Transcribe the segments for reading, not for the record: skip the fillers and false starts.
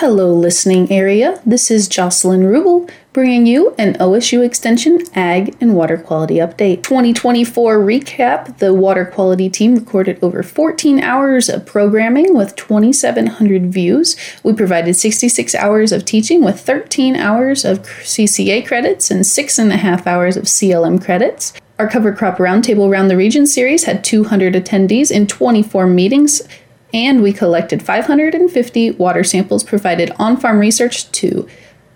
Hello, listening area. This is Jocelyn Rubel bringing you an OSU Extension Ag and Water Quality Update. 2024 recap. The water quality team recorded over 14 hours of programming with 2,700 views. We provided 66 hours of teaching with 13 hours of CCA credits and 6.5 hours of CLM credits. Our Cover Crop Roundtable Around the Region series had 200 attendees in 24 meetings, and we collected 550 water samples, provided on-farm research to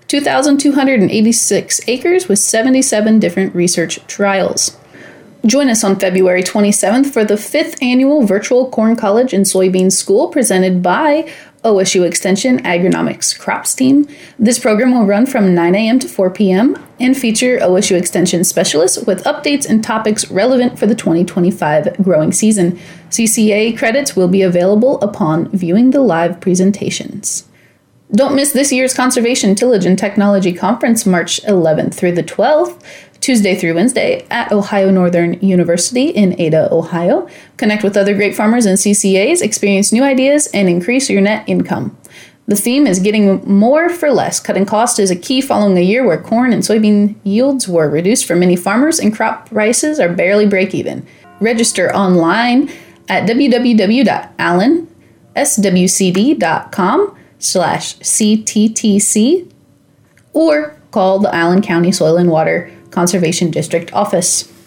2,286 acres with 77 different research trials. Join us on February 27th for the 5th annual Virtual Corn College and Soybean School presented by OSU Extension Agronomics Crops Team. This program will run from 9 a.m. to 4 p.m. and feature OSU Extension specialists with updates and topics relevant for the 2025 growing season. CCA credits will be available upon viewing the live presentations. Don't miss this year's Conservation, Tillage, and Technology Conference, March 11th through the 12th, Tuesday through Wednesday at Ohio Northern University in Ada, Ohio. Connect with other great farmers and CCAs, experience new ideas, and increase your net income. The theme is getting more for less. Cutting cost is a key following a year where corn and soybean yields were reduced for many farmers and crop prices are barely break even. Register online at www.allenswcd.com/CTTC or call the Allen County Soil and Water Conservation District office.